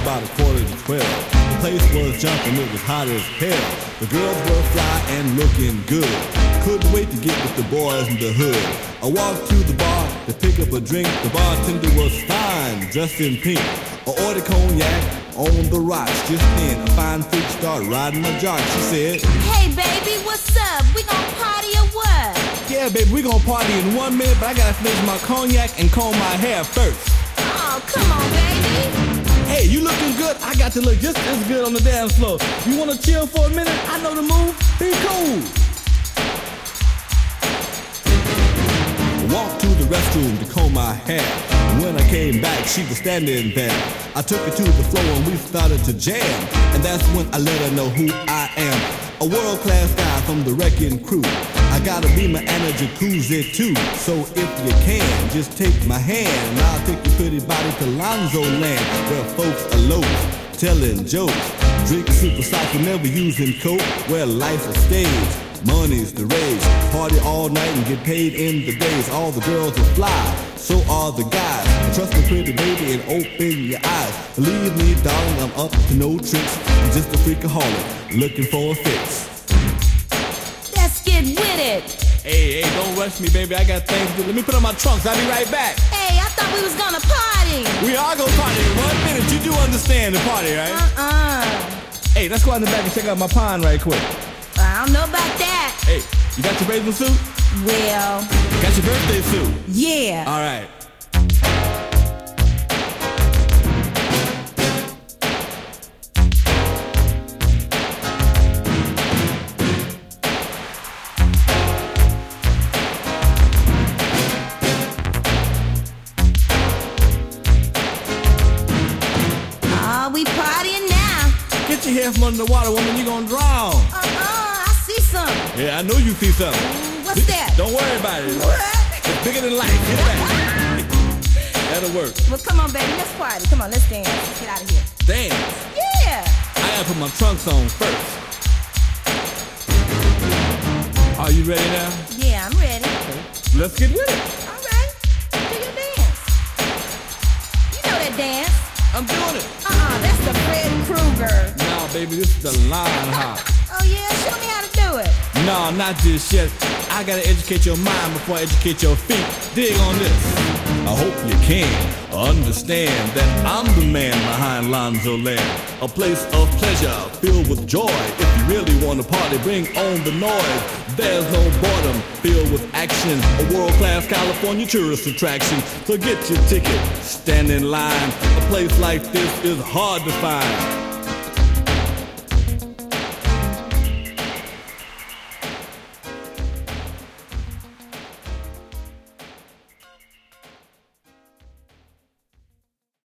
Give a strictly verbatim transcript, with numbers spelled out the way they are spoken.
about a quarter to twelve. The place was jumping, it was hot as hell. The girls were fly and looking good. Couldn't wait to get with the boys in the hood. I walked to the bar to pick up a drink. The bartender was fine, dressed in pink. I ordered cognac on the rocks. Just then, a fine freak started riding my jock. She said, "Hey baby, what's up? We gon' party or what?" "Yeah, baby, we gon' party in one minute, but I gotta finish my cognac and comb my hair first." "Oh, come on, baby." "Hey, you looking good? I got to look just as good on the dance floor. You wanna chill for a minute? I know the move. Be cool." Walked to the restroom to comb my hair. And when I came back, she was standing there. I took her to the floor and we started to jam. And that's when I let her know who I am. A world-class guy from the wrecking crew. I got a Beamer and a jacuzzi too. So if you can, just take my hand and I'll take your pretty body to Lonzo Land, where folks are low, telling jokes, drinking super socks and never using coke, where life's a stage, money's the rage. Party all night and get paid in the days. All the girls are fly, so are the guys. Trust me, pretty baby, and open your eyes. Believe me, darling, I'm up to no tricks. I'm just a freakaholic, looking for a fix. Let's get with it. Hey, hey, don't rush me, baby. I got things to do. Let me put on my trunks. I'll be right back. Hey, I thought we was gonna party. We are gonna party in one minute. You do understand the party, right? Uh-uh. Hey, let's go out in the back and check out my pond right quick. I don't know about that. Hey, you got your bathing suit? Well, Got your birthday suit? yeah. All right. Oh, we partying now. Get your head from under the water, woman. You're gonna drown. Uh-uh, I see something. Yeah, I know you see something. What's that? Don't worry about it. What? It's bigger than life. Get back. That'll work. Well, come on, baby, let's party. Come on, let's dance. Let's get out of here. Dance. Yeah. I gotta put my trunks on first. Are you ready now? Yeah, I'm ready. Let's get with it. All right. Do your dance. You know that dance. I'm doing it. Uh-uh, that's the Fred Krueger. Nah, baby, this is the line hop. Oh, yeah? Show me how to do it. No, not just yet. I gotta educate your mind before I educate your feet. Dig on this. I hope you can understand that I'm the man behind Lonzo Land. A place of pleasure filled with joy. If you really want to party, bring on the noise. There's no boredom, filled with action. A world-class California tourist attraction. So get your ticket, stand in line. A place like this is hard to find.